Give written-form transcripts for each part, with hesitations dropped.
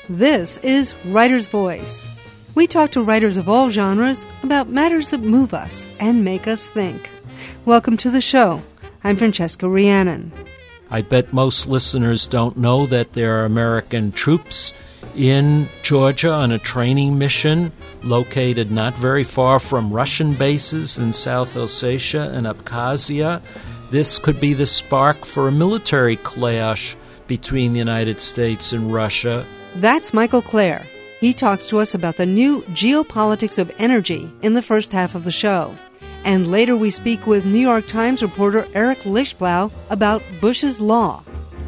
This is Writer's Voice. We talk to writers of all genres about matters that move us and make us think. Welcome to the show. I'm Francesca Rhiannon. I bet most listeners don't know that there are American troops in Georgia on a training mission located not very far from Russian bases in South Ossetia and Abkhazia. This could be the spark for a military clash between the United States and Russia. That's Michael Clare. He talks to us about the new geopolitics of energy in the first half of the show. And later we speak with New York Times reporter Eric Lichtblau about Bush's Law.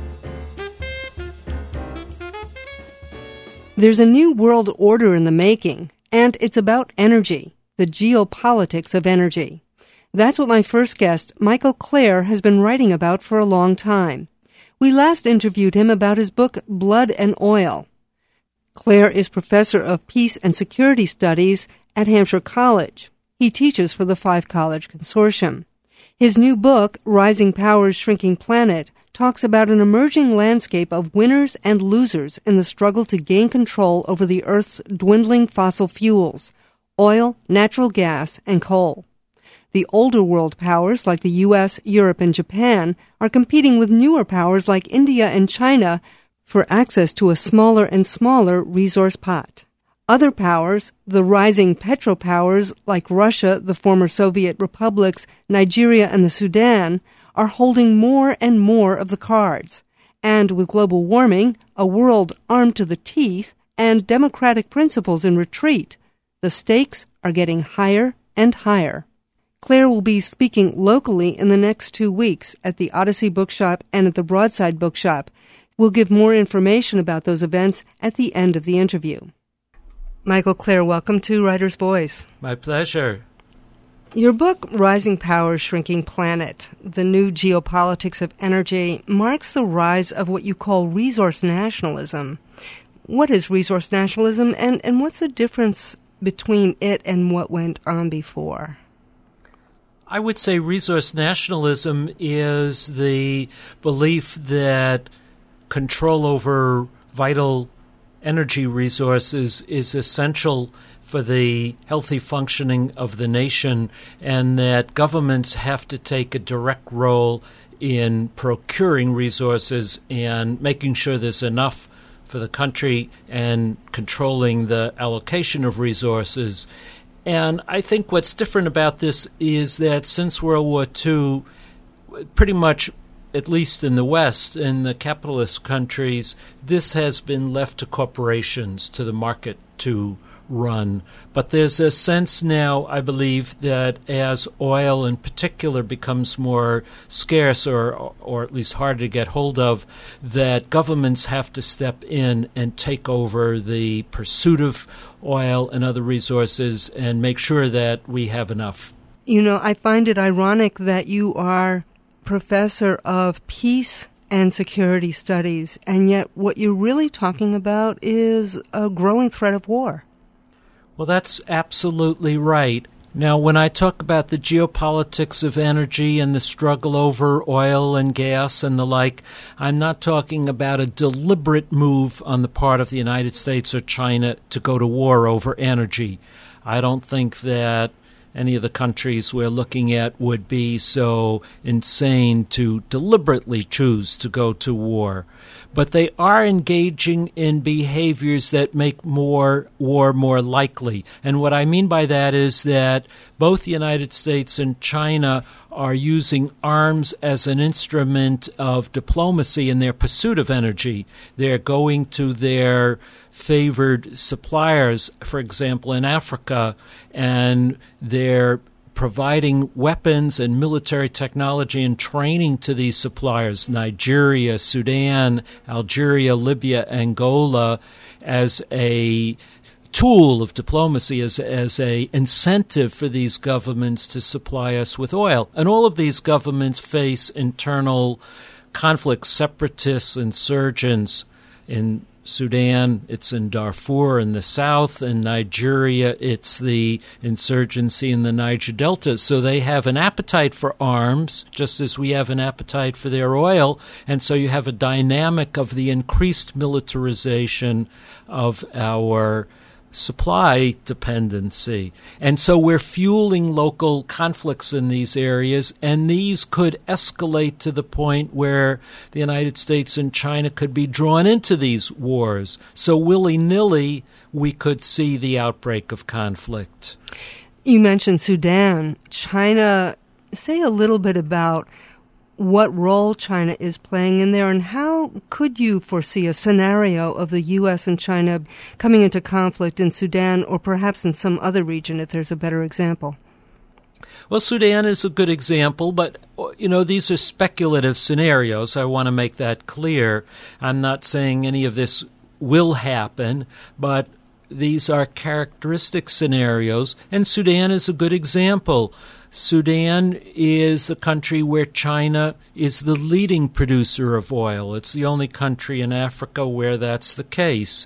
There's a new world order in the making, and it's about energy, the geopolitics of energy. That's what my first guest, Michael Clare, has been writing about for a long time. We last interviewed him about his book, Blood and Oil. Clare is professor of peace and security studies at Hampshire College. He teaches for the Five College Consortium. His new book, Rising Powers, Shrinking Planet, talks about an emerging landscape of winners and losers in the struggle to gain control over the Earth's dwindling fossil fuels, oil, natural gas, and coal. The older world powers like the U.S., Europe, and Japan are competing with newer powers like India and China for access to a smaller and smaller resource pot. Other powers, the rising petropowers like Russia, the former Soviet republics, Nigeria, and the Sudan, are holding more and more of the cards. And with global warming, a world armed to the teeth, and democratic principles in retreat, the stakes are getting higher and higher. Clare will be speaking locally in the next 2 weeks at the Odyssey Bookshop and at the Broadside Bookshop. We'll give more information about those events at the end of the interview. Michael Clare, welcome to Writer's Voice. My pleasure. Your book, Rising Powers, Shrinking Planet, The New Geopolitics of Energy, marks the rise of what you call resource nationalism. What is resource nationalism, and what's the difference between it and what went on before? I would say resource nationalism is the belief that control over vital energy resources is essential for the healthy functioning of the nation, and that governments have to take a direct role in procuring resources and making sure there's enough for the country and controlling the allocation of resources. And I think what's different about this is that since World War II, pretty much, at least in the West, in the capitalist countries, this has been left to corporations, to the market to run. But there's a sense now, I believe, that as oil in particular becomes more scarce or at least harder to get hold of, that governments have to step in and take over the pursuit of oil and other resources and make sure that we have enough. You know, I find it ironic that you are professor of peace and security studies, and yet what you're really talking about is a growing threat of war. Well, that's absolutely right. Now, when I talk about the geopolitics of energy and the struggle over oil and gas and the like, I'm not talking about a deliberate move on the part of the United States or China to go to war over energy. I don't think that any of the countries we're looking at would be so insane to deliberately choose to go to war. But they are engaging in behaviors that make war more likely. And what I mean by that is that both the United States and China are using arms as an instrument of diplomacy in their pursuit of energy. They're going to their favored suppliers, for example, in Africa, and they're providing weapons and military technology and training to these suppliers, Nigeria, Sudan, Algeria, Libya, Angola, as a tool of diplomacy, as a incentive for these governments to supply us with oil. And all of these governments face internal conflicts, separatists, insurgents in Sudan, it's in Darfur in the south. In Nigeria, it's the insurgency in the Niger Delta. So they have an appetite for arms, just as we have an appetite for their oil. And so you have a dynamic of the increased militarization of our supply dependency. And so we're fueling local conflicts in these areas, and these could escalate to the point where the United States and China could be drawn into these wars. So willy-nilly, we could see the outbreak of conflict. You mentioned Sudan. China, say a little bit about what role China is playing in there, and how could you foresee a scenario of the U.S. and China coming into conflict in Sudan or perhaps in some other region, if there's a better example? Well, Sudan is a good example, but, these are speculative scenarios. I want to make that clear. I'm not saying any of this will happen, but these are characteristic scenarios, and Sudan is a good example. Sudan is a country where China is the leading producer of oil. It's the only country in Africa where that's the case.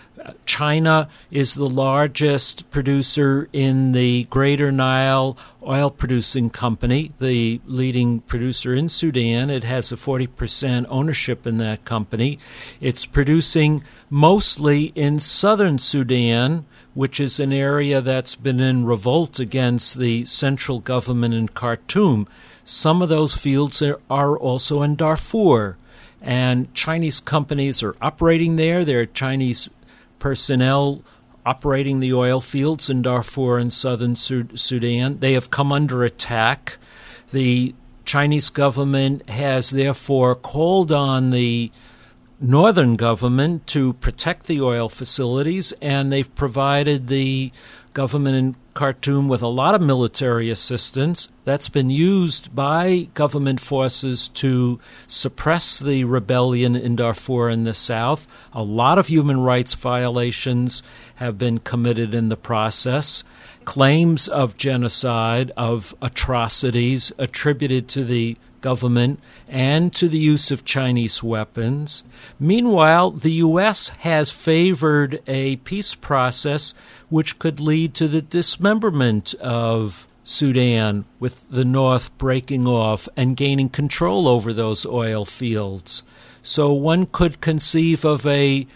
China is the largest producer in the Greater Nile oil-producing company, the leading producer in Sudan. It has a 40% ownership in that company. It's producing mostly in southern Sudan, which is an area that's been in revolt against the central government in Khartoum. Some of those fields are also in Darfur, and Chinese companies are operating there. There are Chinese personnel operating the oil fields in Darfur and southern Sudan. They have come under attack. The Chinese government has therefore called on the northern government to protect the oil facilities, and they've provided the government in Khartoum with a lot of military assistance that's been used by government forces to suppress the rebellion in Darfur in the south. A lot of human rights violations have been committed in the process. Claims of genocide, of atrocities attributed to the government and to the use of Chinese weapons. Meanwhile, the U.S. has favored a peace process which could lead to the dismemberment of Sudan, with the North breaking off and gaining control over those oil fields. So one could conceive of a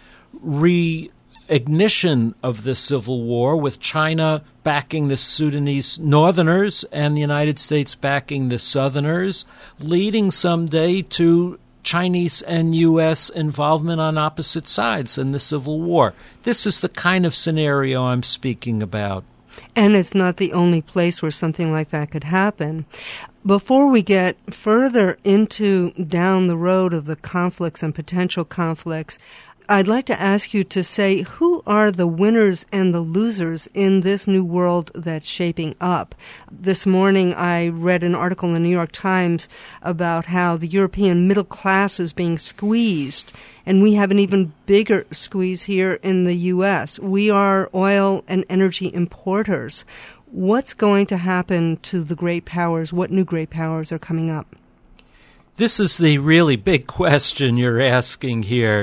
reignition of the civil war, with China backing the Sudanese northerners and the United States backing the southerners, leading someday to Chinese and U.S. involvement on opposite sides in the civil war. This is the kind of scenario I'm speaking about. And it's not the only place where something like that could happen. Before we get further into down the road of the conflicts and potential conflicts, I'd like to ask you to say, who are the winners and the losers in this new world that's shaping up? This morning I read an article in the New York Times about how the European middle class is being squeezed, and we have an even bigger squeeze here in the U.S. We are oil and energy importers. What's going to happen to the great powers? What new great powers are coming up? This is the really big question you're asking here.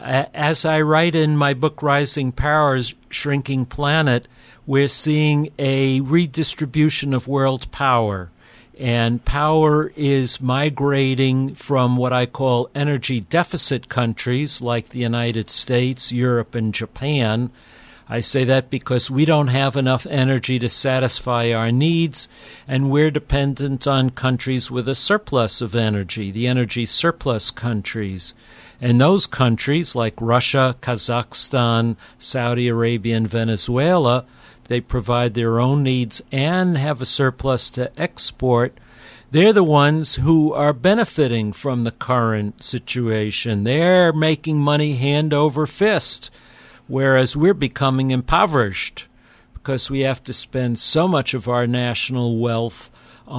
As I write in my book, Rising Powers, Shrinking Planet, we're seeing a redistribution of world power. And power is migrating from what I call energy deficit countries like the United States, Europe, and Japan. I say that because we don't have enough energy to satisfy our needs, and we're dependent on countries with a surplus of energy, the energy surplus countries. And those countries like Russia, Kazakhstan, Saudi Arabia, and Venezuela, they provide their own needs and have a surplus to export. They're the ones who are benefiting from the current situation. They're making money hand over fist, whereas we're becoming impoverished because we have to spend so much of our national wealth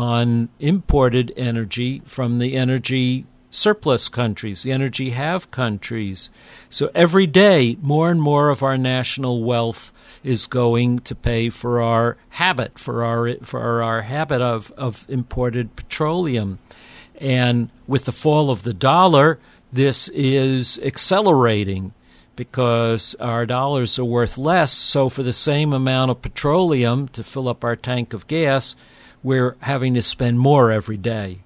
on imported energy from the energy surplus countries, the energy have countries. So every day, more and more of our national wealth is going to pay for our habit, for our habit of imported petroleum. And with the fall of the dollar, this is accelerating because our dollars are worth less. So for the same amount of petroleum to fill up our tank of gas, we're having to spend more every day.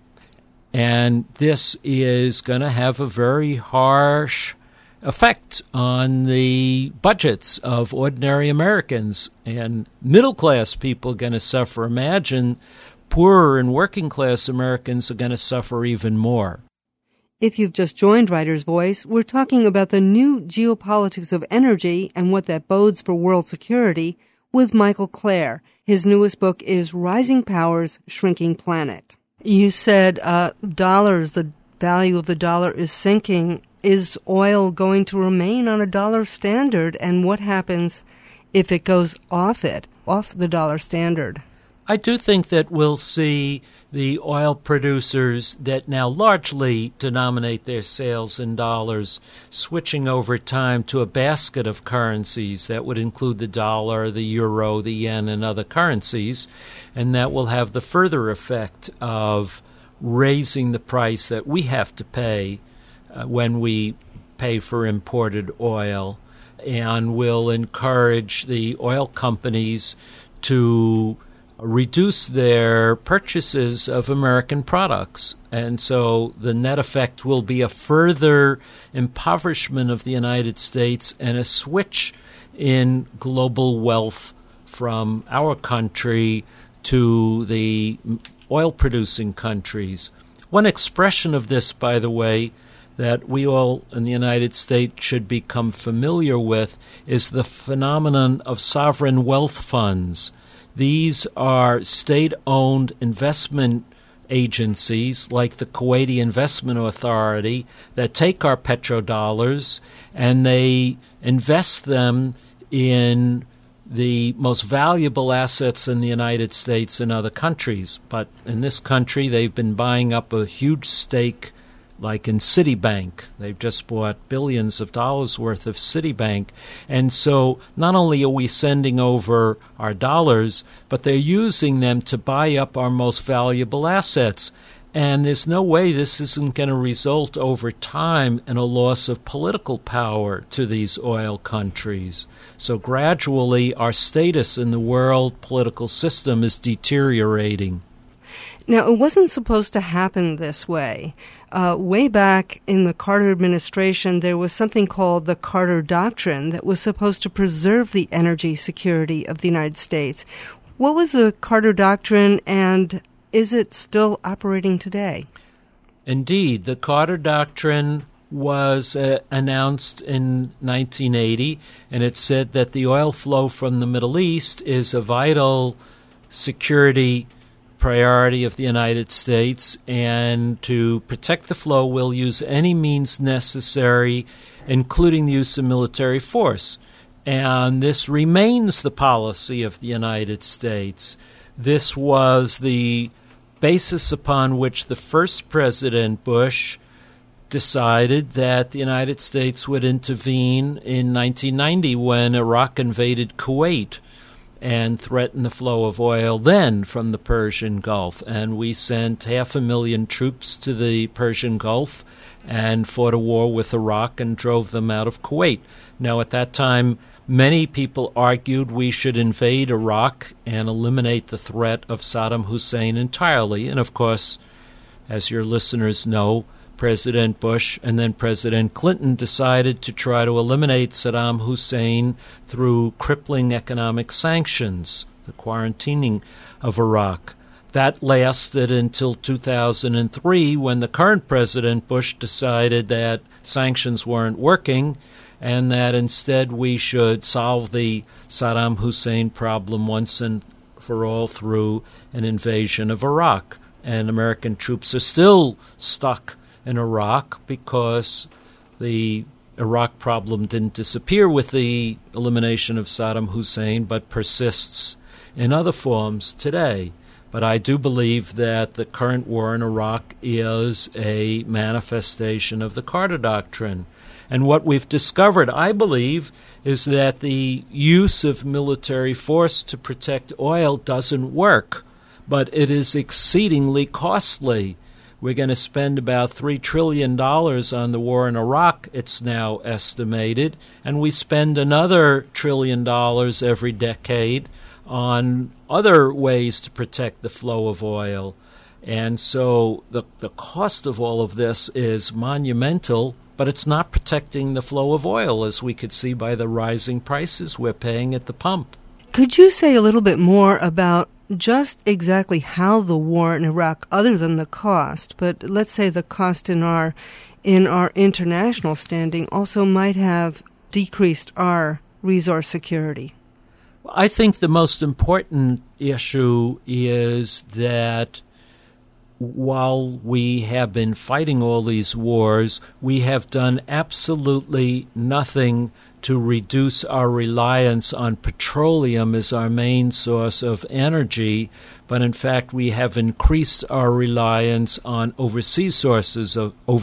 And this is going to have a very harsh effect on the budgets of ordinary Americans. And middle-class people are going to suffer. Imagine poorer and working-class Americans are going to suffer even more. If you've just joined Writer's Voice, we're talking about the new geopolitics of energy and what that bodes for world security with Michael Klare. His newest book is Rising Powers, Shrinking Planet. You said dollars, the value of the dollar is sinking. Is oil going to remain on a dollar standard? And what happens if it goes off the dollar standard? I do think that we'll see the oil producers that now largely denominate their sales in dollars switching over time to a basket of currencies that would include the dollar, the euro, the yen, and other currencies, and that will have the further effect of raising the price that we have to pay when we pay for imported oil, and will encourage the oil companies to reduce their purchases of American products. And so the net effect will be a further impoverishment of the United States and a switch in global wealth from our country to the oil-producing countries. One expression of this, by the way, that we all in the United States should become familiar with is the phenomenon of sovereign wealth funds. These are state-owned investment agencies like the Kuwaiti Investment Authority that take our petrodollars and they invest them in the most valuable assets in the United States and other countries. But in this country, they've been buying up a huge stake, like in Citibank. They've just bought billions of dollars worth of Citibank. And so not only are we sending over our dollars, but they're using them to buy up our most valuable assets. And there's no way this isn't going to result over time in a loss of political power to these oil countries. So gradually our status in the world political system is deteriorating. Now, it wasn't supposed to happen this way. Way back in the Carter administration, there was something called the Carter Doctrine that was supposed to preserve the energy security of the United States. What was the Carter Doctrine, and is it still operating today? Indeed, the Carter Doctrine was announced in 1980, and it said that the oil flow from the Middle East is a vital security priority of the United States, and to protect the flow we'll use any means necessary, including the use of military force. And this remains the policy of the United States. This was the basis upon which the first President Bush decided that the United States would intervene in 1990 when Iraq invaded Kuwait and threatened the flow of oil then from the Persian Gulf. And we sent 500,000 troops to the Persian Gulf and fought a war with Iraq and drove them out of Kuwait. Now, at that time, many people argued we should invade Iraq and eliminate the threat of Saddam Hussein entirely. And, of course, as your listeners know, President Bush and then President Clinton decided to try to eliminate Saddam Hussein through crippling economic sanctions, the quarantining of Iraq. That lasted until 2003 when the current President Bush decided that sanctions weren't working and that instead we should solve the Saddam Hussein problem once and for all through an invasion of Iraq. And American troops are still stuck in Iraq because the Iraq problem didn't disappear with the elimination of Saddam Hussein, but persists in other forms today. But I do believe that the current war in Iraq is a manifestation of the Carter Doctrine. And what we've discovered, I believe, is that the use of military force to protect oil doesn't work, but it is exceedingly costly. We're going to spend about $3 trillion on the war in Iraq, it's now estimated, and we spend another $1 trillion every decade on other ways to protect the flow of oil. And so the cost of all of this is monumental, but it's not protecting the flow of oil, as we could see by the rising prices we're paying at the pump. Could you say a little bit more about just exactly how the war in Iraq, other than the cost, but let's say the cost in our international standing also might have decreased our resource security? I think the most important issue is that while we have been fighting all these wars, we have done absolutely nothing to reduce our reliance on petroleum as our main source of energy, but in fact we have increased our reliance on overseas sources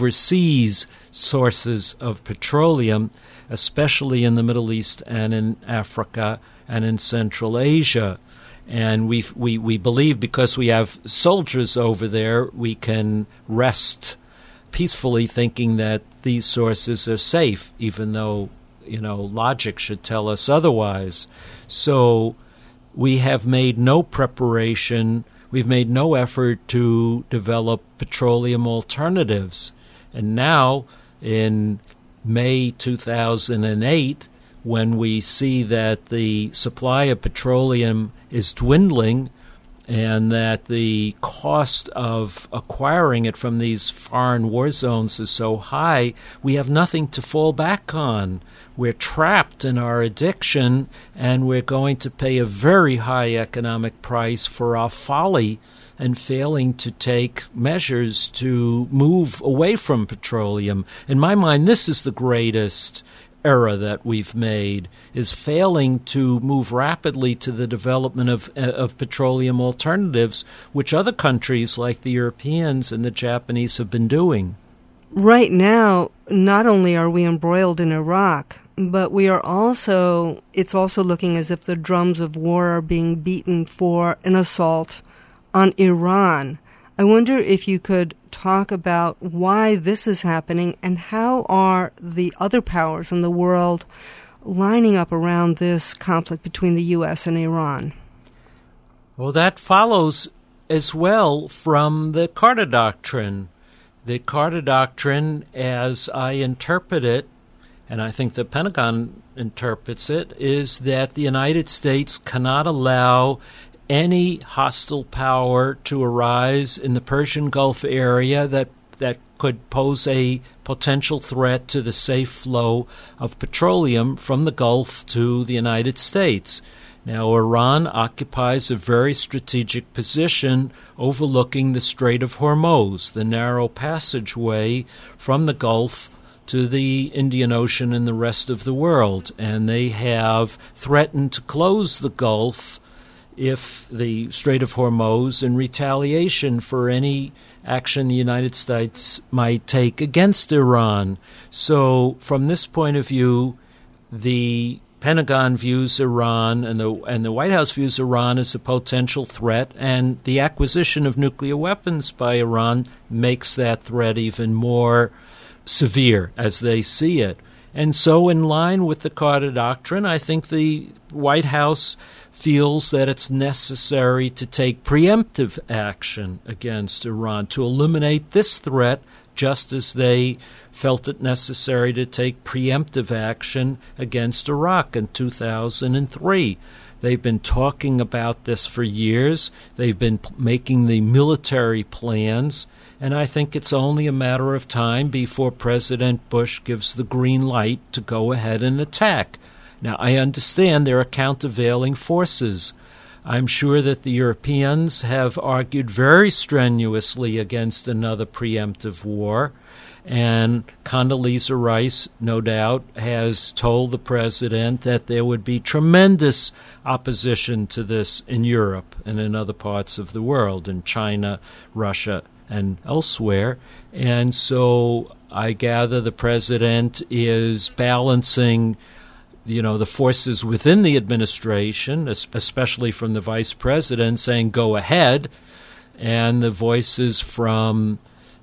of petroleum, especially in the Middle East and in Africa and in Central Asia. And we believe because we have soldiers over there, we can rest peacefully thinking that these sources are safe, even though logic should tell us otherwise. So we have made no preparation, we've made no effort to develop petroleum alternatives. And now, in May 2008, when we see that the supply of petroleum is dwindling and that the cost of acquiring it from these foreign war zones is so high, we have nothing to fall back on. We're trapped in our addiction, and we're going to pay a very high economic price for our folly and failing to take measures to move away from petroleum. In my mind, this is the greatest error that we've made, is failing to move rapidly to the development of petroleum alternatives, which other countries like the Europeans and the Japanese have been doing. Right now, not only are we embroiled in Iraq, but it's also looking as if the drums of war are being beaten for an assault on Iran. I wonder if you could talk about why this is happening and how are the other powers in the world lining up around this conflict between the U.S. and Iran. Well, that follows as well from the Carter Doctrine. The Carter Doctrine, as I interpret it, and I think the Pentagon interprets it, is that the United States cannot allow any hostile power to arise in the Persian Gulf area that could pose a potential threat to the safe flow of petroleum from the Gulf to the United States. Now, Iran occupies a very strategic position overlooking the Strait of Hormuz, the narrow passageway from the Gulf to the Indian Ocean and the rest of the world. And they have threatened to close the Gulf if the Strait of Hormuz in retaliation for any action the United States might take against Iran. So from this point of view, the Pentagon views Iran and the White House views Iran as a potential threat, and the acquisition of nuclear weapons by Iran makes that threat even more severe as they see it. And so in line with the Carter Doctrine, I think the White House feels that it's necessary to take preemptive action against Iran to eliminate this threat, just as they felt it necessary to take preemptive action against Iraq in 2003. They've been talking about this for years. They've been making the military plans, and I think it's only a matter of time before President Bush gives the green light to go ahead and attack. Now, I understand there are countervailing forces. I'm sure that the Europeans have argued very strenuously against another preemptive war, and Condoleezza Rice, no doubt, has told the president that there would be tremendous opposition to this in Europe and in other parts of the world, in China, Russia, and elsewhere. And so I gather the president is balancing the forces within the administration, especially from the vice president, saying go ahead, and the voices from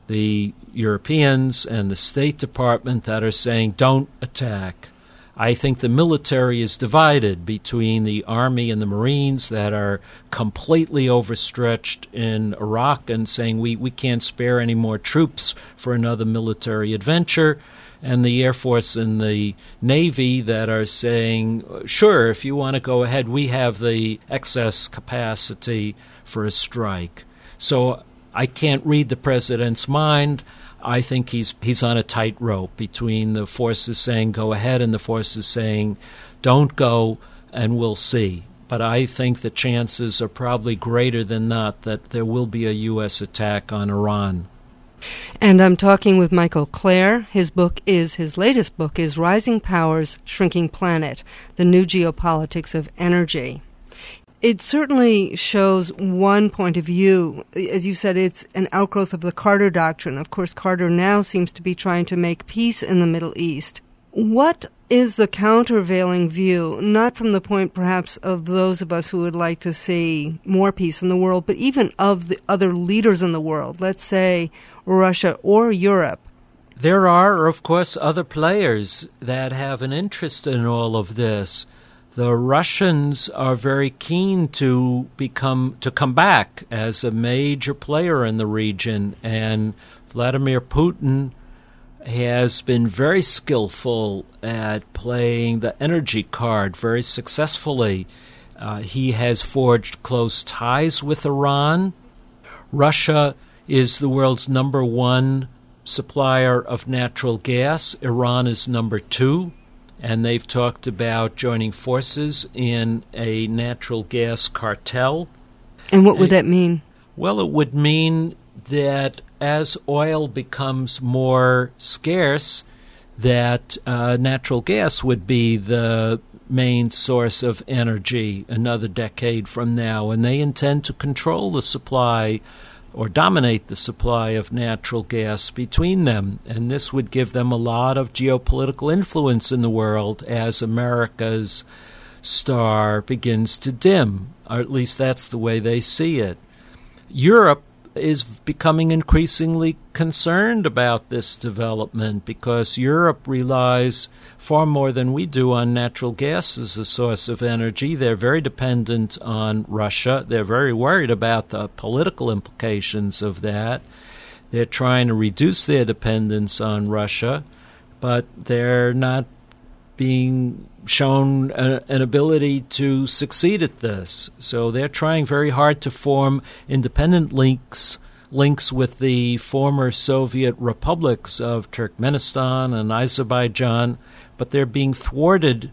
the Europeans and the State Department that are saying don't attack. I think the military is divided between the Army and the Marines that are completely overstretched in Iraq and saying we can't spare any more troops for another military adventure, and the Air Force and the Navy that are saying, sure, if you want to go ahead, we have the excess capacity for a strike. So I can't read the president's mind. I think he's on a tightrope between the forces saying go ahead and the forces saying don't go, and we'll see. But I think the chances are probably greater than not that there will be a U.S. attack on Iran. And I'm talking with Michael Clare. His latest book is Rising Powers, Shrinking Planet, The New Geopolitics of Energy. It certainly shows one point of view. As you said, it's an outgrowth of the Carter Doctrine. Of course, Carter now seems to be trying to make peace in the Middle East. What is the countervailing view, not from the point perhaps of those of us who would like to see more peace in the world, but even of the other leaders in the world, let's say Russia or Europe? There are, of course, other players that have an interest in all of this. The Russians are very keen to come back as a major player in the region, and Vladimir Putin has been very skillful at playing the energy card very successfully. He has forged close ties with Iran. Russia is the world's number one supplier of natural gas. Iran is number two. And they've talked about joining forces in a natural gas cartel. And what would that mean? Well, it would mean that as oil becomes more scarce, that natural gas would be the main source of energy another decade from now. And they intend to control the supply or dominate the supply of natural gas between them. And this would give them a lot of geopolitical influence in the world as America's star begins to dim, or at least that's the way they see it. Europe is becoming increasingly concerned about this development because Europe relies far more than we do on natural gas as a source of energy. They're very dependent on Russia. They're very worried about the political implications of that. They're trying to reduce their dependence on Russia, but they're not being shown an ability to succeed at this. So they're trying very hard to form independent links with the former Soviet republics of Turkmenistan and Azerbaijan, but they're being thwarted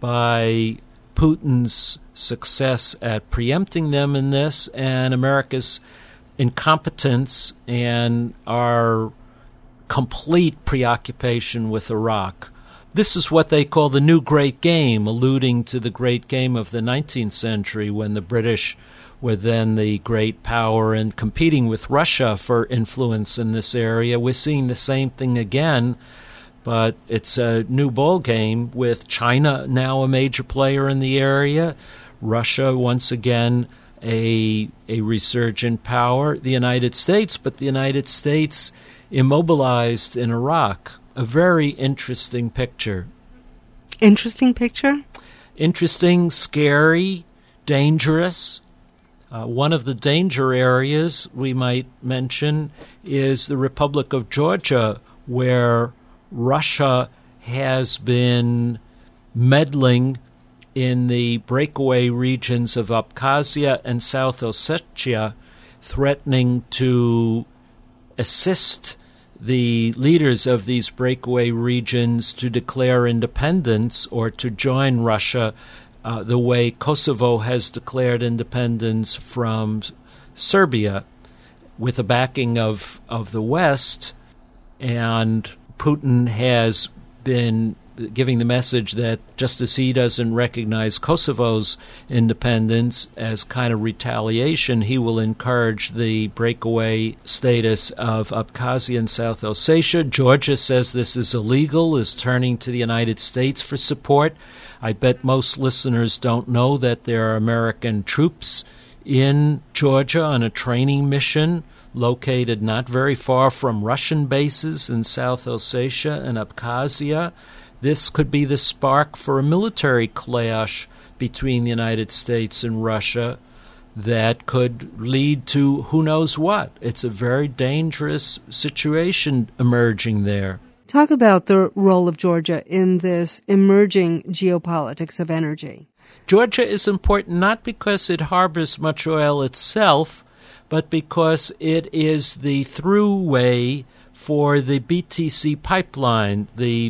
by Putin's success at preempting them in this and America's incompetence and our complete preoccupation with Iraq. This is what they call the new great game, alluding to the great game of the 19th century when the British were then the great power and competing with Russia for influence in this area. We're seeing the same thing again, but it's a new ball game with China now a major player in the area, Russia once again a resurgent power, the United States, but the United States immobilized in Iraq. A very interesting picture. Interesting picture? Interesting, scary, dangerous. One of the danger areas we might mention is the Republic of Georgia, where Russia has been meddling in the breakaway regions of Abkhazia and South Ossetia, threatening to assist the leaders of these breakaway regions to declare independence or to join Russia the way Kosovo has declared independence from Serbia with the backing of the West. And Putin has been giving the message that just as he doesn't recognize Kosovo's independence as kind of retaliation, he will encourage the breakaway status of Abkhazia and South Ossetia. Georgia says this is illegal, is turning to the United States for support. I bet most listeners don't know that there are American troops in Georgia on a training mission. located not very far from Russian bases in South Ossetia and Abkhazia. This could be the spark for a military clash between the United States and Russia that could lead to who knows what. It's a very dangerous situation emerging there. Talk about the role of Georgia in this emerging geopolitics of energy. Georgia is important not because it harbors much oil itself, but because it is the throughway for the BTC pipeline, the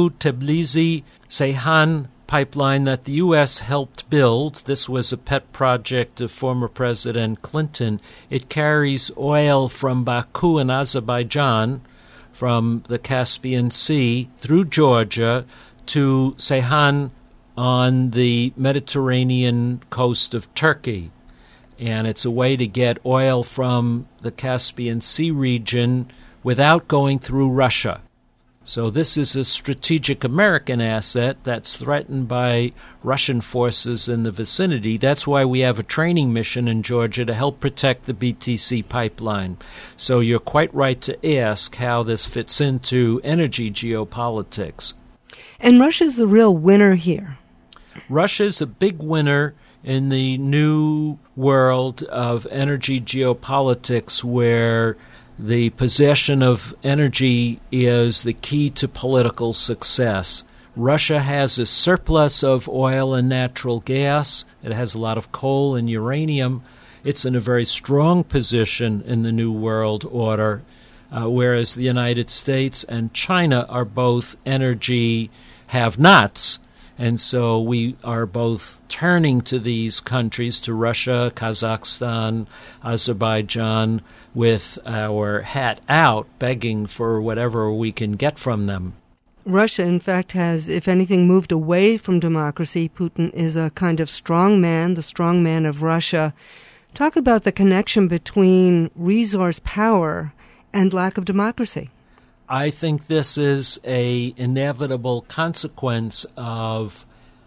Baku-Tbilisi-Ceyhan pipeline that the U.S. helped build. This was a pet project of former President Clinton. It carries oil from Baku in Azerbaijan, from the Caspian Sea, through Georgia to Ceyhan on the Mediterranean coast of Turkey. And it's a way to get oil from the Caspian Sea region without going through Russia. So this is a strategic American asset that's threatened by Russian forces in the vicinity. That's why we have a training mission in Georgia to help protect the BTC pipeline. So you're quite right to ask how this fits into energy geopolitics. And Russia's the real winner here. Russia's a big winner in the new world of energy geopolitics, where the possession of energy is the key to political success. Russia has a surplus of oil and natural gas. It has a lot of coal and uranium. It's in a very strong position in the New World Order, whereas the United States and China are both energy have-nots. And so we are both turning to these countries, to Russia, Kazakhstan, Azerbaijan, with our hat out, begging for whatever we can get from them. Russia, in fact, has, if anything, moved away from democracy. Putin is a kind of strong man, the strong man of Russia. Talk about the connection between resource power and lack of democracy. I think this is an inevitable consequence of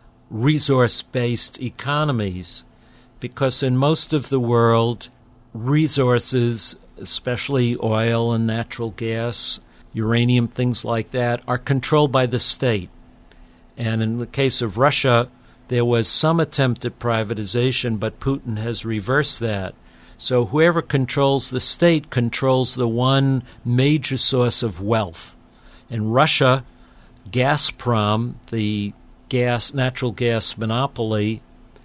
resource-based economies, because in most of the world, resources, especially oil and natural gas, uranium, things like that, are controlled by the state. And in the case of Russia, there was some attempt at privatization, but Putin has reversed that. So whoever controls the state controls the one major source of wealth. In Russia, Gazprom, the natural gas monopoly,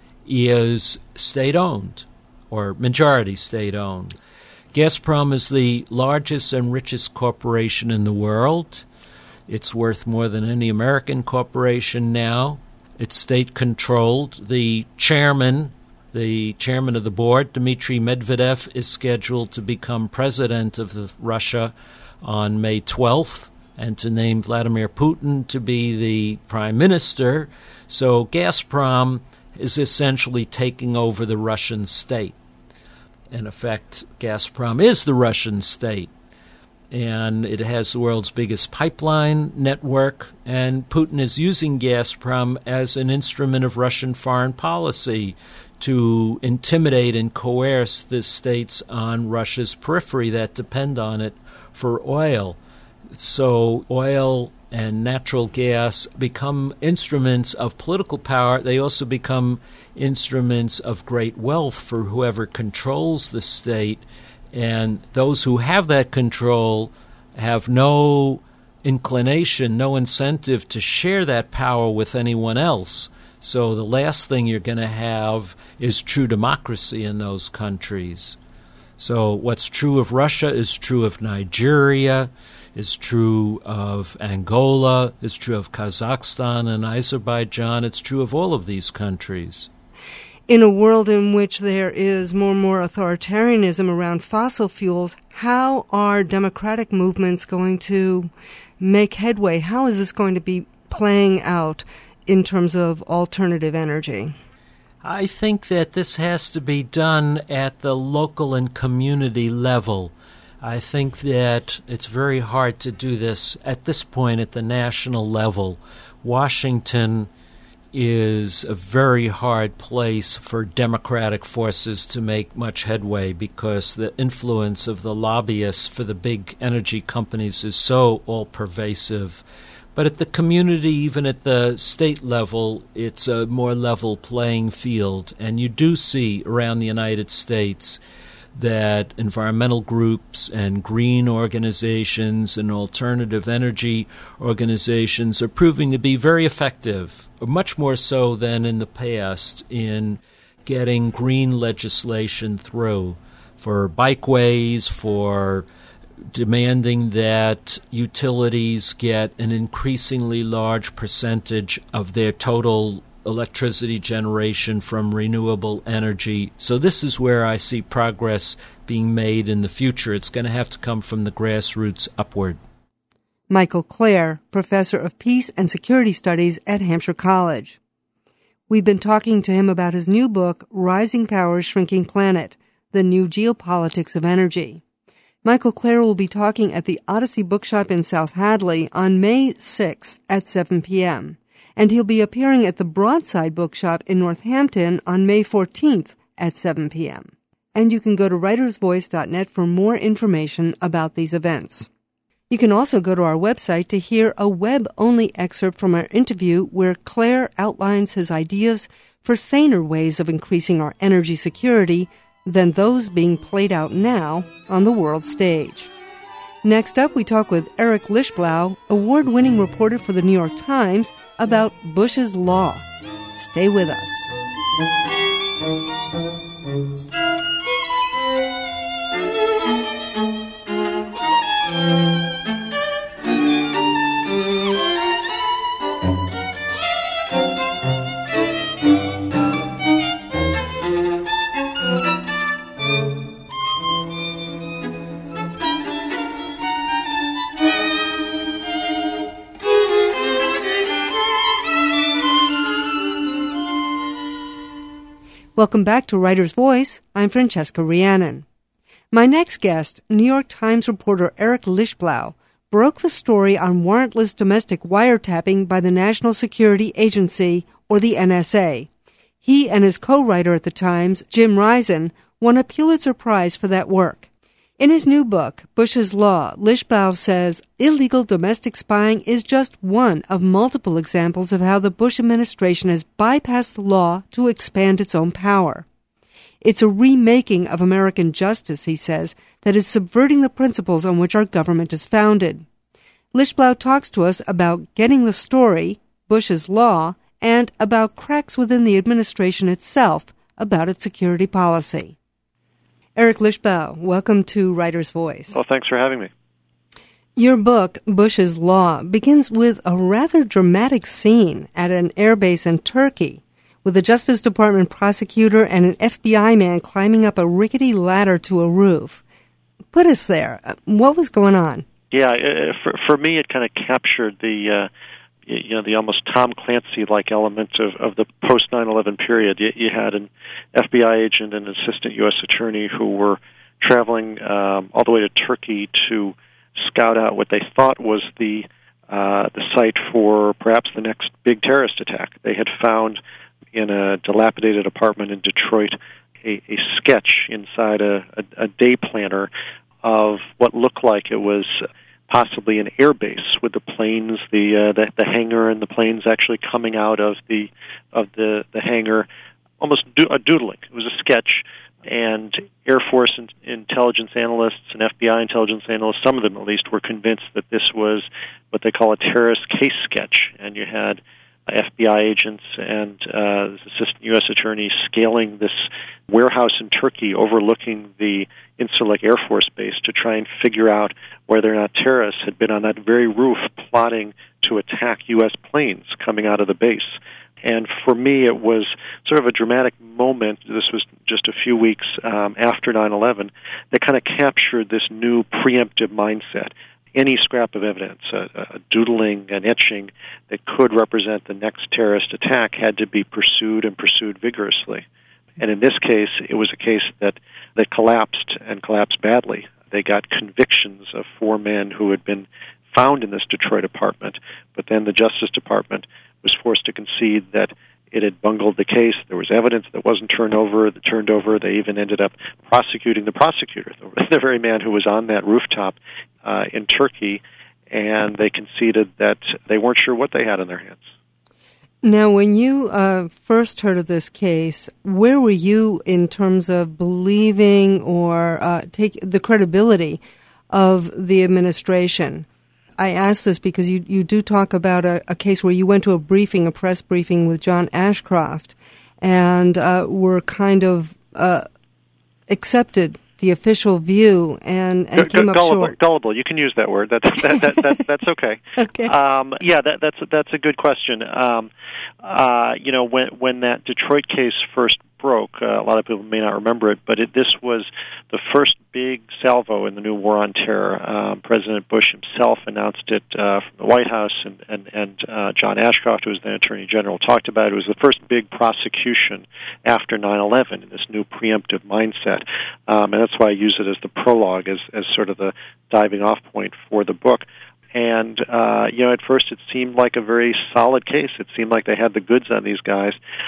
is state-owned, or majority state-owned. Gazprom is the largest and richest corporation in the world. It's worth more than any American corporation now. It's state-controlled. The chairman of the board, Dmitry Medvedev, is scheduled to become president of Russia on May 12th, and to name Vladimir Putin to be the prime minister. So Gazprom is essentially taking over the Russian state. In effect, Gazprom is the Russian state, and it has the world's biggest pipeline network, and Putin is using Gazprom as an instrument of Russian foreign policy to intimidate and coerce the states on Russia's periphery that depend on it for oil. So oil and natural gas become instruments of political power. They also become instruments of great wealth for whoever controls the state. And those who have that control have no inclination, no incentive to share that power with anyone else. So the last thing you're going to have is true democracy in those countries. So what's true of Russia is true of Nigeria, is true of Angola, is true of Kazakhstan and Azerbaijan. It's true of all of these countries. In a world in which there is more and more authoritarianism around fossil fuels, how are democratic movements going to make headway? How is this going to be playing out in terms of alternative energy? I think that this has to be done at the local and community level. I think that it's very hard to do this at this point at the national level. Washington is a very hard place for democratic forces to make much headway because the influence of the lobbyists for the big energy companies is so all-pervasive. But at the community, even at the state level, it's a more level playing field. And you do see around the United States that environmental groups and green organizations and alternative energy organizations are proving to be very effective, much more so than in the past, in getting green legislation through for bikeways, for demanding that utilities get an increasingly large percentage of their total electricity generation from renewable energy. So this is where I see progress being made in the future. It's going to have to come from the grassroots upward. Michael Klare, Professor of Peace and Security Studies at Hampshire College. We've been talking to him about his new book, Rising Power, Shrinking Planet, The New Geopolitics of Energy. Michael Klare will be talking at the Odyssey Bookshop in South Hadley on May 6th at 7 p.m., and he'll be appearing at the Broadside Bookshop in Northampton on May 14th at 7 p.m. And you can go to writersvoice.net for more information about these events. You can also go to our website to hear a web-only excerpt from our interview where Klare outlines his ideas for saner ways of increasing our energy security than those being played out now on the world stage. Next up, we talk with Eric Lischblau, award-winning reporter for the New York Times, about Bush's Law. Stay with us. Welcome back to Writer's Voice. I'm Francesca Rhiannon. My next guest, New York Times reporter Eric Lischblau, broke the story on warrantless domestic wiretapping by the National Security Agency, or the NSA. He and his co-writer at the Times, Jim Risen, won a Pulitzer Prize for that work. In his new book, Bush's Law, Lischblau says illegal domestic spying is just one of multiple examples of how the Bush administration has bypassed the law to expand its own power. It's a remaking of American justice, he says, that is subverting the principles on which our government is founded. Lischblau talks to us about getting the story, Bush's Law, and about cracks within the administration itself about its security policy. Eric Lischblau, welcome to Writer's Voice. Well, thanks for having me. Your book, Bush's Law, begins with a rather dramatic scene at an airbase in Turkey, with a Justice Department prosecutor and an FBI man climbing up a rickety ladder to a roof. Put us there. What was going on? Yeah, for me, it kind of captured the almost Tom Clancy-like element of the post 9/11 period. You had an FBI agent and an assistant U.S. attorney who were traveling all the way to Turkey to scout out what they thought was the site for perhaps the next big terrorist attack. They had found in a dilapidated apartment in Detroit a sketch inside a day planner of what looked like it was possibly an air base with the planes, the hangar, and the planes actually coming out of the hangar, almost a doodling. It was a sketch, and Air Force intelligence analysts and FBI intelligence analysts, some of them at least, were convinced that this was what they call a terrorist case sketch, and you had FBI agents and this assistant U.S. attorney scaling this warehouse in Turkey overlooking the Incirlik Air Force Base to try and figure out whether or not terrorists had been on that very roof plotting to attack U.S. planes coming out of the base. And for me, it was sort of a dramatic moment. This was just a few weeks after 9/11 that kind of captured this new preemptive mindset. Any scrap of evidence, a doodling, an etching that could represent the next terrorist attack had to be pursued and pursued vigorously. And in this case, it was a case that collapsed and collapsed badly. They got convictions of 4 men who had been found in this Detroit apartment, but then the Justice Department was forced to concede that it had bungled the case. There was evidence that wasn't turned over. They even ended up prosecuting the prosecutor, the very man who was on that rooftop in Turkey, and they conceded that they weren't sure what they had in their hands. Now, when you first heard of this case, where were you in terms of believing or take the credibility of the administration? I ask this because you do talk about a case where you went to a press briefing with John Ashcroft, and were kind of accepted the official view and came up short. Gullible. You can use that word. That's okay. Okay. That's a good question. When that Detroit case first broke, a lot of people may not remember it, but this was the first big salvo in the new war on terror. President Bush himself announced it from the White House, and John Ashcroft, who was then Attorney General, talked about it. It was the first big prosecution after 9/11 in this new preemptive mindset, and that's why I use it as the prologue, as sort of the diving off point for the book. And, at first it seemed like a very solid case. It seemed like they had the goods on these guys.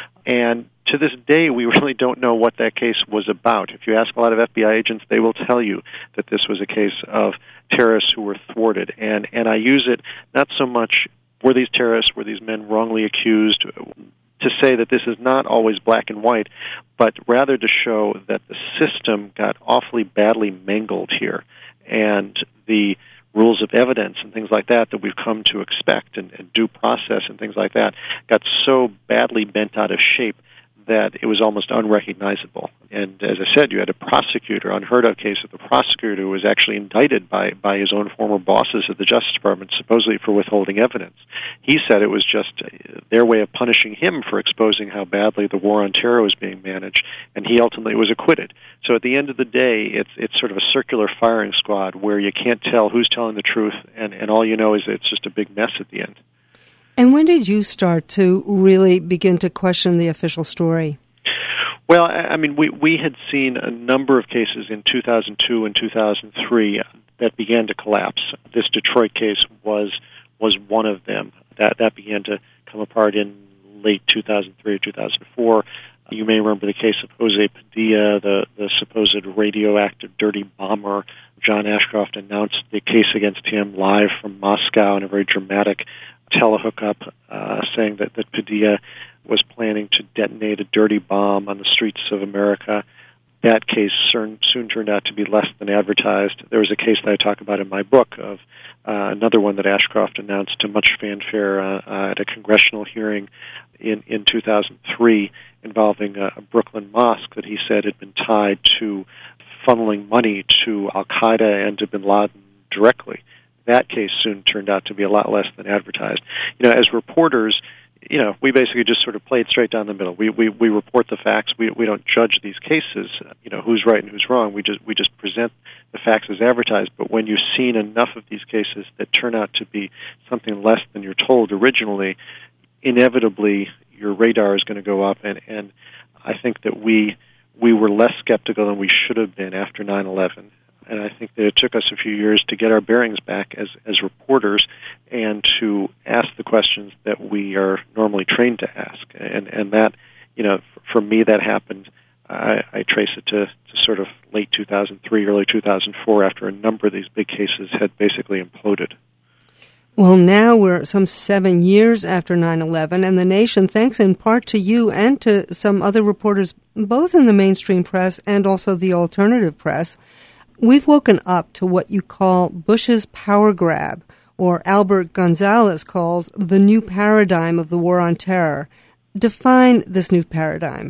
And to this day, we really don't know what that case was about. If you ask a lot of FBI agents, they will tell you that this was a case of terrorists who were thwarted. And I use it not so much, were these terrorists, were these men wrongly accused, to say that this is not always black and white, but rather to show that the system got awfully badly mangled here. And the rules of evidence and things like that we've come to expect, and due process and things like that, got so badly bent out of shape that it was almost unrecognizable. And as I said, you had a prosecutor, unheard of case of the prosecutor who was actually indicted by his own former bosses at the Justice Department, supposedly for withholding evidence. He said it was just their way of punishing him for exposing how badly the war on terror was being managed, and he ultimately was acquitted. So at the end of the day, it's sort of a circular firing squad where you can't tell who's telling the truth, and all you know is that it's just a big mess at the end. And when did you start to really begin to question the official story? Well, I mean, we had seen a number of cases in 2002 and 2003 that began to collapse. This Detroit case was one of them. That began to come apart in late 2003 or 2004. You may remember the case of Jose Padilla, the supposed radioactive dirty bomber. John Ashcroft announced the case against him live from Moscow in a very dramatic telehookup, saying that Padilla was planning to detonate a dirty bomb on the streets of America. That case soon turned out to be less than advertised. There was a case that I talk about in my book of another one that Ashcroft announced to much fanfare at a congressional hearing in 2003 involving a Brooklyn mosque that he said had been tied to funneling money to Al-Qaeda and to bin Laden directly. That case soon turned out to be a lot less than advertised. As reporters, we basically just sort of played straight down the middle. We report the facts. We don't judge these cases. Who's right and who's wrong. We just present the facts as advertised. But when you've seen enough of these cases that turn out to be something less than you're told originally, inevitably your radar is going to go up. And I think that we were less skeptical than we should have been after 9/11. And I think that it took us a few years to get our bearings back as reporters and to ask the questions that we are normally trained to ask. And that, for me, that happened. I trace it to sort of late 2003, early 2004, after a number of these big cases had basically imploded. Well, now we're some 7 years after 9/11, and the nation, thanks in part to you and to some other reporters, both in the mainstream press and also the alternative press, we've woken up to what you call Bush's power grab, or Albert Gonzalez calls the new paradigm of the war on terror. Define this new paradigm.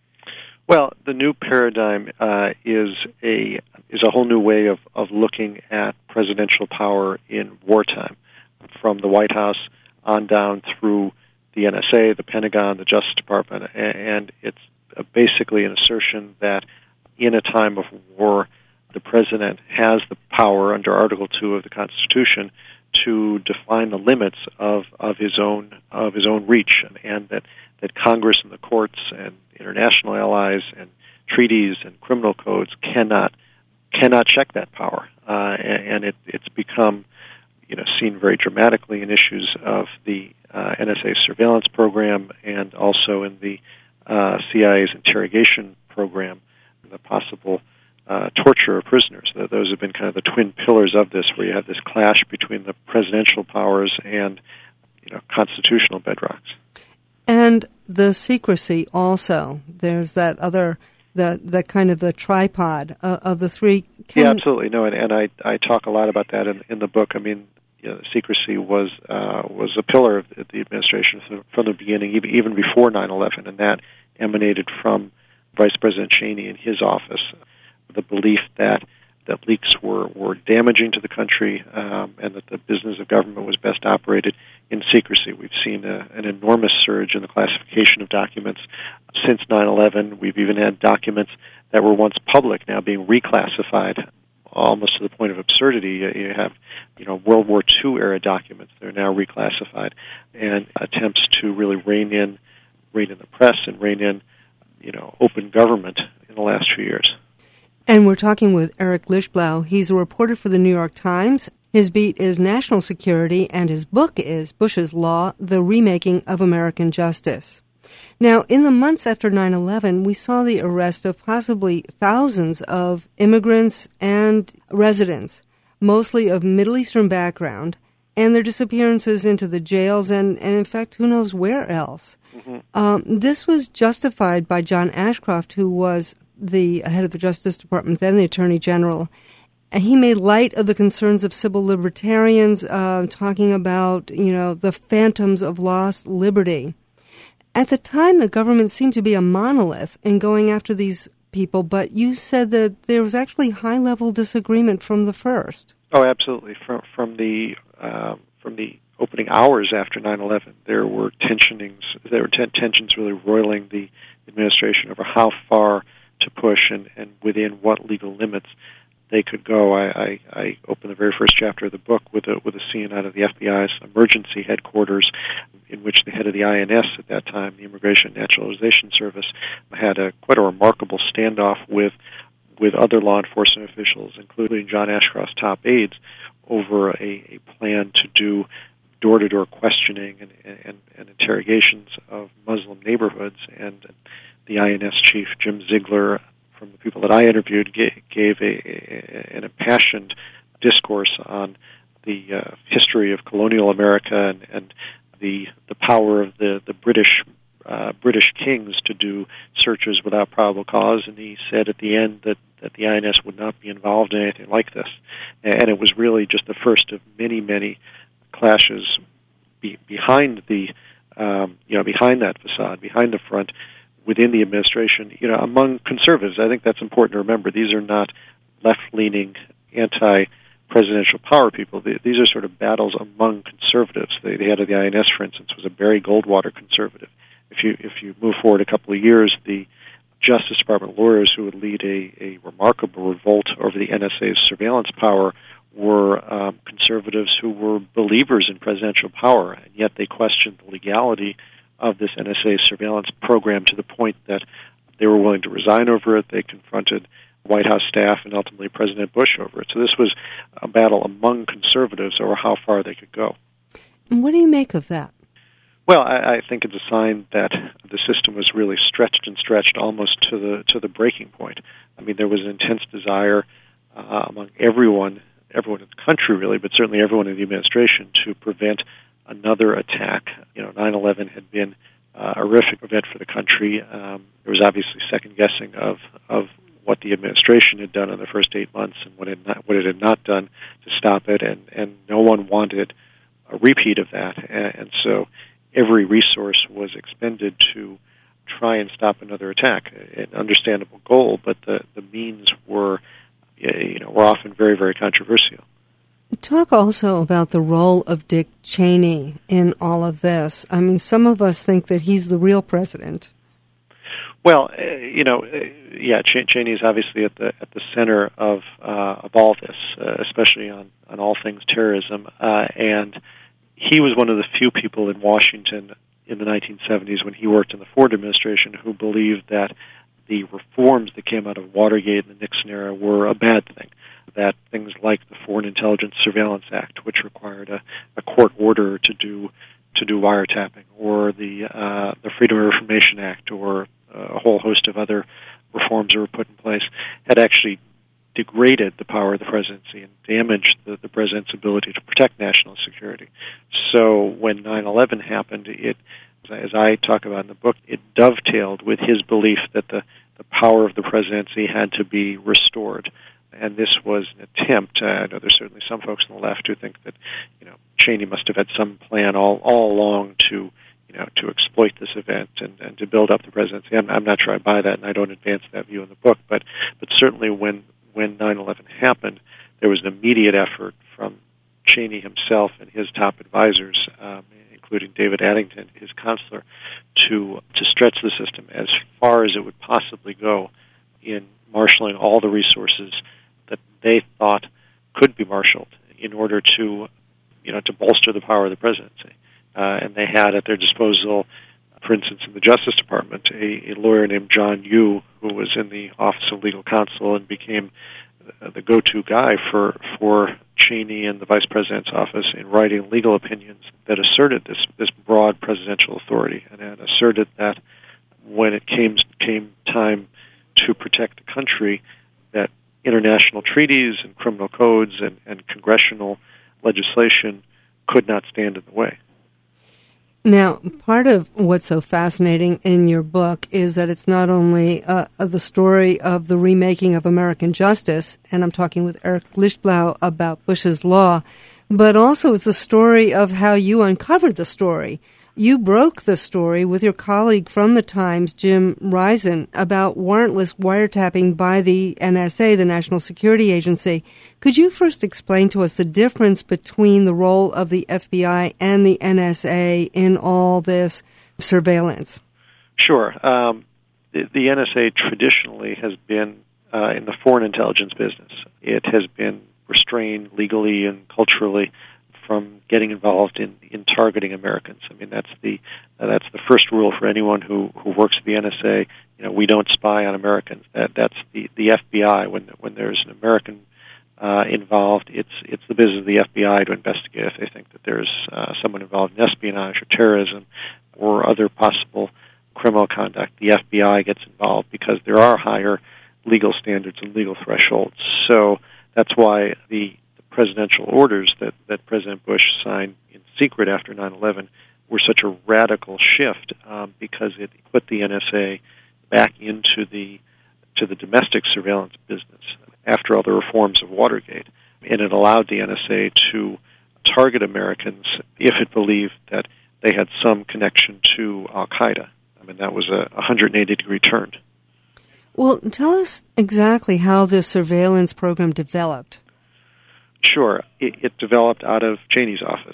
Well, the new paradigm is a whole new way of looking at presidential power in wartime, from the White House on down through the NSA, the Pentagon, the Justice Department, and it's basically an assertion that in a time of war, the president has the power under Article 2 of the Constitution to define the limits of his own reach, and that Congress and the courts and international allies and treaties and criminal codes cannot check that power, and it's become seen very dramatically in issues of the NSA surveillance program and also in the CIA's interrogation program, and the possible torture of prisoners. Those have been kind of the twin pillars of this, where you have this clash between the presidential powers and constitutional bedrocks. And the secrecy also. There's that other, the kind of the tripod of the three. Yeah, absolutely. No, and I talk a lot about that in the book. I mean, secrecy was a pillar of the administration from the beginning, even before 9/11, and that emanated from Vice President Cheney in his office. The belief that leaks were damaging to the country, and that the business of government was best operated in secrecy. We've seen an enormous surge in the classification of documents since 9/11. We've even had documents that were once public now being reclassified, almost to the point of absurdity. You have, World War II era documents that are now reclassified, and attempts to really rein in the press and rein in, open government in the last few years. And we're talking with Eric Lichtblau. He's a reporter for the New York Times. His beat is national security, and his book is Bush's Law, The Remaking of American Justice. Now, in the months after 9/11, we saw the arrest of possibly thousands of immigrants and residents, mostly of Middle Eastern background, and their disappearances into the jails and in fact, who knows where else. Mm-hmm. This was justified by John Ashcroft, who was the head of the Justice Department, then the Attorney General. And he made light of the concerns of civil libertarians, talking about, the phantoms of lost liberty. At the time, the government seemed to be a monolith in going after these people, but you said that there was actually high-level disagreement from the first. Oh, absolutely. From the opening hours after 9/11, there were tensions really roiling the administration over how far to push and within what legal limits they could go. I open the very first chapter of the book with a scene out of the FBI's emergency headquarters, in which the head of the INS at that time, the Immigration and Naturalization Service, had quite a remarkable standoff with other law enforcement officials, including John Ashcroft's top aides, over a plan to do door-to-door questioning and interrogations of Muslim neighborhoods. And the INS chief, Jim Ziegler, from the people that I interviewed, gave an impassioned discourse on the history of colonial America and the power of the British kings to do searches without probable cause. And he said at the end that the INS would not be involved in anything like this. And it was really just the first of many, many clashes behind behind that facade, behind the front, within the administration, among conservatives. I think that's important to remember. These are not left-leaning, anti-presidential power people. These are sort of battles among conservatives. The head of the INS, for instance, was a Barry Goldwater conservative. If you move forward a couple of years, the Justice Department lawyers who would lead a remarkable revolt over the NSA's surveillance power were conservatives who were believers in presidential power, and yet they questioned the legality of this NSA surveillance program to the point that they were willing to resign over it. They confronted White House staff and ultimately President Bush over it. So this was a battle among conservatives over how far they could go. And what do you make of that? Well, I think it's a sign that the system was really stretched almost to the breaking point. I mean, there was an intense desire among everyone in the country, really, but certainly everyone in the administration, to prevent another attack. 9/11 had been a horrific event for the country. There was obviously second guessing of what the administration had done in the first 8 months and what it had not done to stop it, and no one wanted a repeat of that. And so every resource was expended to try and stop another attack. An understandable goal, but the means were often very, very controversial. Talk also about the role of Dick Cheney in all of this. I mean, some of us think that he's the real president. Well, Cheney is obviously at the center of all this, especially on all things terrorism. And he was one of the few people in Washington in the 1970s when he worked in the Ford administration who believed that the reforms that came out of Watergate and the Nixon era were a bad thing. That things like the Foreign Intelligence Surveillance Act, which required a court order to do wiretapping, or the Freedom of Information Act, or a whole host of other reforms that were put in place, had actually degraded the power of the presidency and damaged the president's ability to protect national security. So when 9/11 happened, it, as I talk about in the book, it dovetailed with his belief that the power of the presidency had to be restored. And this was an attempt. I know there's certainly some folks on the left who think that, Cheney must have had some plan all along to exploit this event and to build up the presidency. I'm not sure I buy that, and I don't advance that view in the book. But certainly when 9/11 happened, there was an immediate effort from Cheney himself and his top advisors, including David Addington, his counselor, to stretch the system as far as it would possibly go in marshaling all the resources that they thought could be marshaled in order to bolster the power of the presidency. And they had at their disposal, for instance, in the Justice Department, a lawyer named John Yoo, who was in the Office of Legal Counsel and became the go-to guy for Cheney and the Vice President's office in writing legal opinions that asserted this broad presidential authority, and had asserted that when it came time to protect the country, that international treaties and criminal codes and congressional legislation could not stand in the way. Now, part of what's so fascinating in your book is that it's not only the story of the remaking of American justice, and I'm talking with Eric Lichtblau about Bush's law, but also it's a story of how you uncovered the story. You broke the story with your colleague from the Times, Jim Risen, about warrantless wiretapping by the NSA, the National Security Agency. Could you first explain to us the difference between the role of the FBI and the NSA in all this surveillance? Sure. The NSA traditionally has been in the foreign intelligence business. It has been restrained legally and culturally from getting involved in targeting Americans. I mean, that's the first rule for anyone who works at the NSA. We don't spy on Americans. That's the FBI. When there's an American involved, it's the business of the FBI to investigate if they think that there's someone involved in espionage or terrorism or other possible criminal conduct. The FBI gets involved because there are higher legal standards and legal thresholds. So that's why the presidential orders that President Bush signed in secret after 9/11 were such a radical shift because it put the NSA back into the domestic surveillance business after all the reforms of Watergate, and it allowed the NSA to target Americans if it believed that they had some connection to Al-Qaeda. I mean, that was a 180-degree turn. Well, tell us exactly how this surveillance program developed. Sure. It developed out of Cheney's office.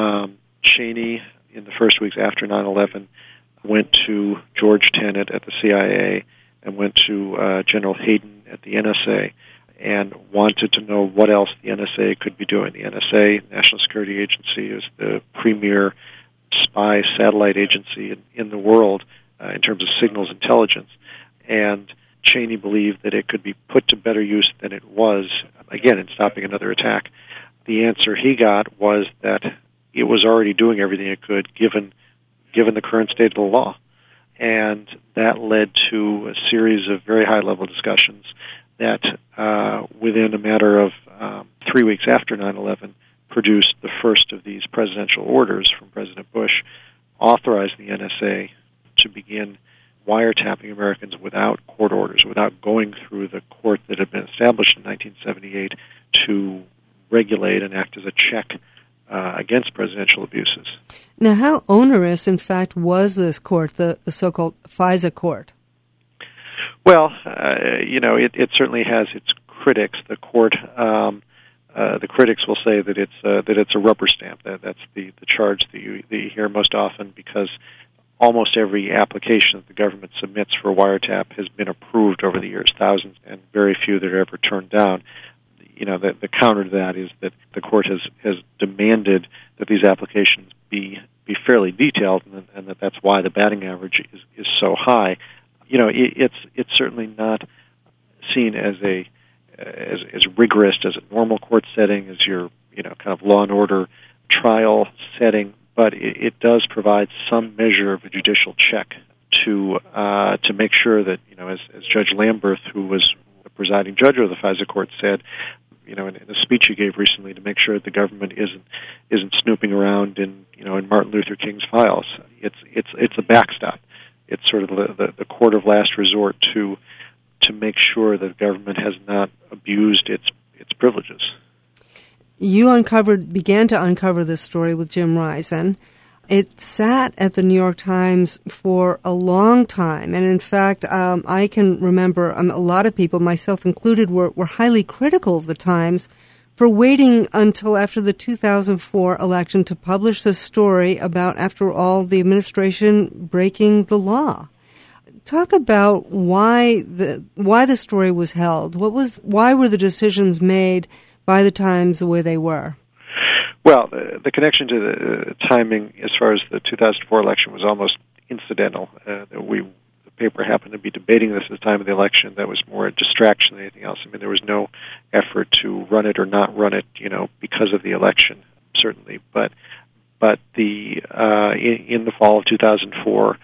Cheney, in the first weeks after 9/11, went to George Tenet at the CIA and went to General Hayden at the NSA and wanted to know what else the NSA could be doing. The NSA, National Security Agency, is the premier spy satellite agency in the world in terms of signals intelligence. And Cheney believed that it could be put to better use than it was, again, in stopping another attack. The answer he got was that it was already doing everything it could, given the current state of the law. And that led to a series of very high-level discussions that, within a matter of 3 weeks after 9/11, produced the first of these presidential orders from President Bush, authorizing the NSA to begin wiretapping Americans without court orders, without going through the court that had been established in 1978 to regulate and act as a check against presidential abuses. Now, how onerous, in fact, was this court, the so-called FISA court? Well, it certainly has its critics. The court, the critics will say that it's a rubber stamp. That's the charge that you hear most often, because almost every application that the government submits for a wiretap has been approved over the years, thousands, and very few that are ever turned down. The counter to that is that the court has demanded that these applications be fairly detailed, and that's why the batting average is so high. it's certainly not seen as as rigorous as a normal court setting, as your kind of law and order trial setting, but it does provide some measure of a judicial check to make sure that as Judge Lamberth, who was the presiding judge of the FISA court, said, in a speech he gave recently, to make sure that the government isn't snooping around in Martin Luther King's files. It's a backstop. It's sort of the court of last resort to make sure that the government has not abused its privileges. You began to uncover this story with Jim Risen. It sat at the New York Times for a long time, and in fact, I can remember a lot of people, myself included, were highly critical of the Times for waiting until after the 2004 election to publish this story about, after all, the administration breaking the law. Talk about why the story was held. Why were the decisions made by the Times the way they were? Well, the connection to the timing as far as the 2004 election was almost incidental. The paper happened to be debating this at the time of the election. That was more a distraction than anything else. I mean, there was no effort to run it or not run it, because of the election, certainly. But in the fall of 2004,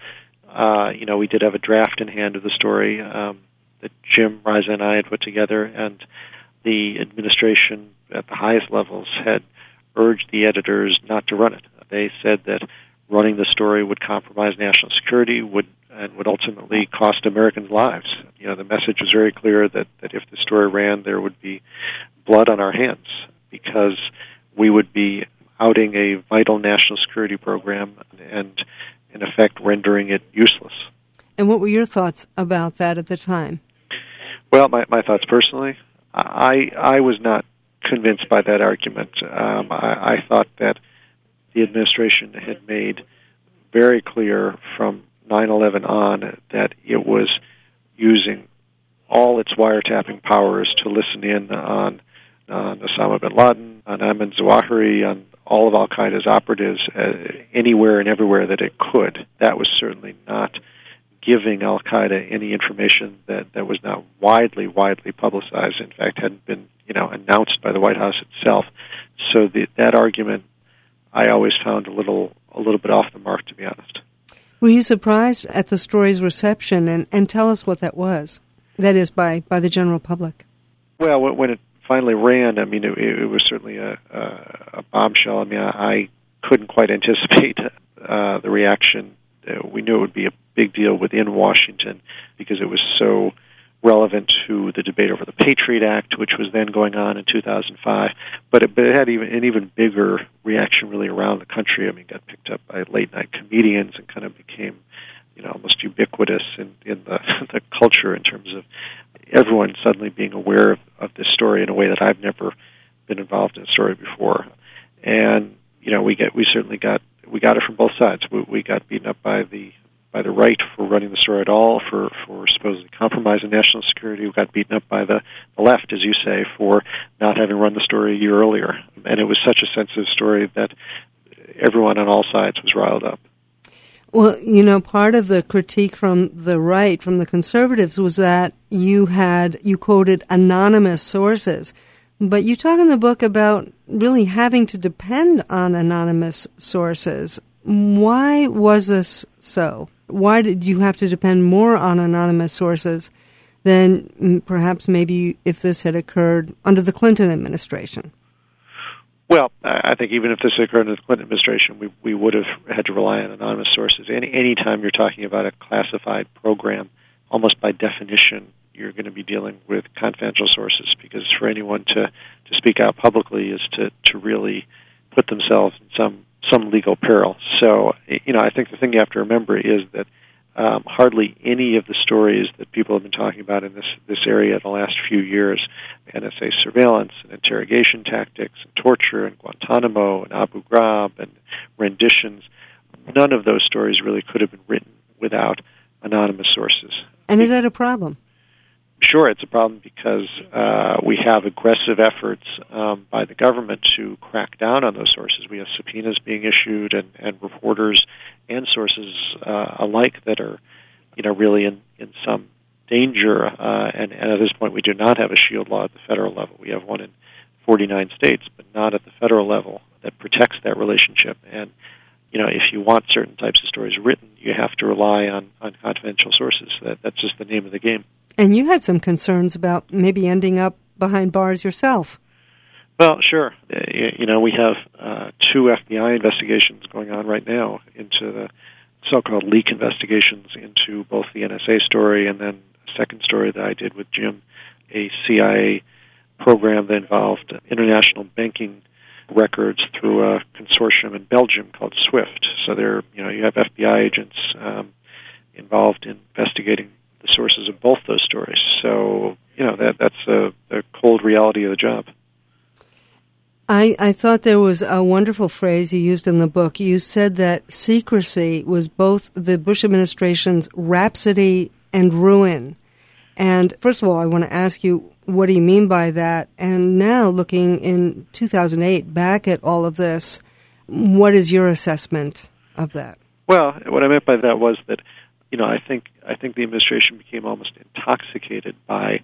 we did have a draft in hand of the story that Jim Risen and I had put together, and the administration at the highest levels had urged the editors not to run it. They said that running the story would compromise national security, would ultimately cost Americans lives. The message was very clear that if the story ran, there would be blood on our hands, because we would be outing a vital national security program and, in effect, rendering it useless. And what were your thoughts about that at the time? Well, my thoughts personally, I was not convinced by that argument. I thought that the administration had made very clear from 9/11 on that it was using all its wiretapping powers to listen in on Osama bin Laden, on Ayman Zawahiri, on all of Al-Qaeda's operatives anywhere and everywhere that it could. That was certainly not giving Al-Qaeda any information that was not widely publicized. In fact, hadn't been announced by the White House itself. So that argument I always found a little bit off the mark, to be honest. Were you surprised at the story's reception? And tell us what that was. That is, by the general public. Well, when it finally ran, I mean, it was certainly a bombshell. I mean, I couldn't quite anticipate the reaction. We knew it would be a big deal within Washington because it was so relevant to the debate over the Patriot Act, which was then going on in 2005. But it had an even bigger reaction really around the country. I mean, it got picked up by late-night comedians and kind of became, almost ubiquitous in the culture in terms of everyone suddenly being aware of this story in a way that I've never been involved in a story before. And, we certainly got it from both sides. We got beaten up by the right for running the story at all, for supposedly compromising national security. We got beaten up by the left, as you say, for not having run the story a year earlier. And it was such a sensitive story that everyone on all sides was riled up. Well, part of the critique from the right, from the conservatives, was that you quoted anonymous sources. But you talk in the book about really having to depend on anonymous sources. Why was this so? Why did you have to depend more on anonymous sources than perhaps maybe if this had occurred under the Clinton administration? Well, I think even if this occurred under the Clinton administration, we would have had to rely on anonymous sources. Any time you're talking about a classified program, almost by definition, you're going to be dealing with confidential sources, because for anyone to speak out publicly is to really put themselves in some legal peril. So, I think the thing you have to remember is that hardly any of the stories that people have been talking about in this area the last few years, NSA surveillance and interrogation tactics and torture and Guantanamo and Abu Ghraib and renditions, none of those stories really could have been written without anonymous sources. And is that a problem? Sure, it's a problem because we have aggressive efforts by the government to crack down on those sources. We have subpoenas being issued and reporters and sources alike that are really in some danger. And at this point, we do not have a shield law at the federal level. We have one in 49 states, but not at the federal level that protects that relationship. And if you want certain types of stories written, you have to rely on confidential sources. That's just the name of the game. And you had some concerns about maybe ending up behind bars yourself. Well, sure. We have two FBI investigations going on right now into the so-called leak investigations into both the NSA story and then a second story that I did with Jim, a CIA program that involved international banking records through a consortium in Belgium called SWIFT. So you have FBI agents involved in investigating the sources of both those stories. So, that's the cold reality of the job. I thought there was a wonderful phrase you used in the book. You said that secrecy was both the Bush administration's rhapsody and ruin. And first of all, I want to ask you, what do you mean by that? And now, looking in 2008 back at all of this, what is your assessment of that? Well, what I meant by that was that, I think the administration became almost intoxicated by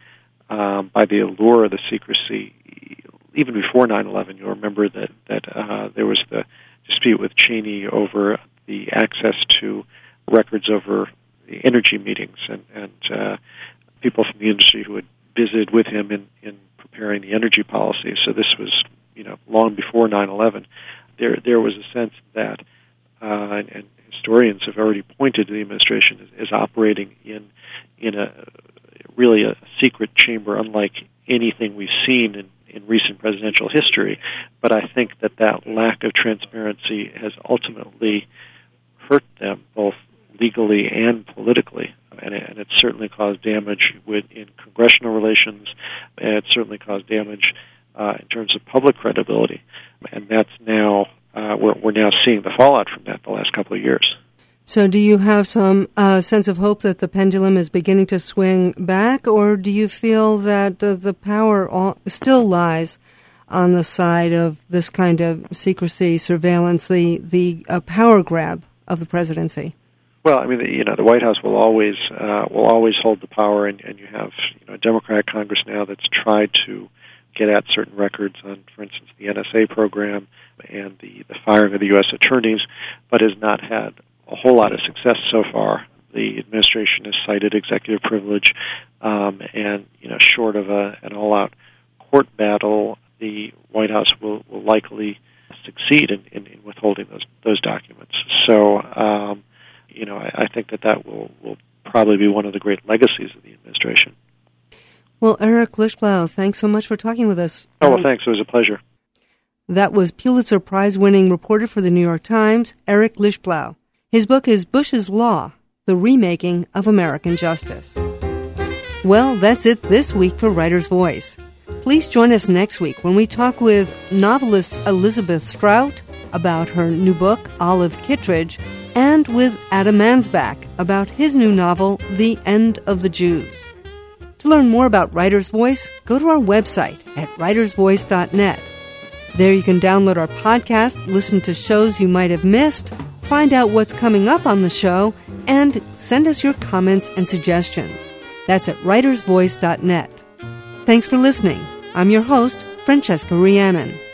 the allure of the secrecy. Even before 9/11, you'll remember that there was the dispute with Cheney over the access to records over the energy meetings, and people from the industry who had visited with him in preparing the energy policy. So this was, long before 9/11. There was a sense that, and historians have already pointed to the administration as operating in a really a secret chamber, unlike anything we've seen in recent presidential history. But I think that lack of transparency has ultimately hurt them both legally and politically. And it certainly caused damage in congressional relations, and it certainly caused damage in terms of public credibility. And that's now, we're now seeing the fallout from that the last couple of years. So do you have some sense of hope that the pendulum is beginning to swing back, or do you feel that the power still lies on the side of this kind of secrecy, surveillance, the power grab of the presidency? Well, the White House will always hold the power, and you have a Democratic Congress now that's tried to get at certain records on, for instance, the NSA program and the firing of the U.S. attorneys, but has not had a whole lot of success so far. The administration has cited executive privilege, and short of an all-out court battle, the White House will likely succeed in withholding those documents. So. I think that will probably be one of the great legacies of the administration. Well, Eric Lichtblau, thanks so much for talking with us. Oh, well, thanks. It was a pleasure. That was Pulitzer Prize-winning reporter for the New York Times, Eric Lichtblau. His book is Bush's Law, The Remaking of American Justice. Well, that's it this week for Writer's Voice. Please join us next week when we talk with novelist Elizabeth Strout about her new book, Olive Kittredge, and with Adam Mansbach about his new novel, The End of the Jews. To learn more about Writer's Voice, go to our website at writersvoice.net. There you can download our podcast, listen to shows you might have missed, find out what's coming up on the show, and send us your comments and suggestions. That's at writersvoice.net. Thanks for listening. I'm your host, Francesca Rhiannon.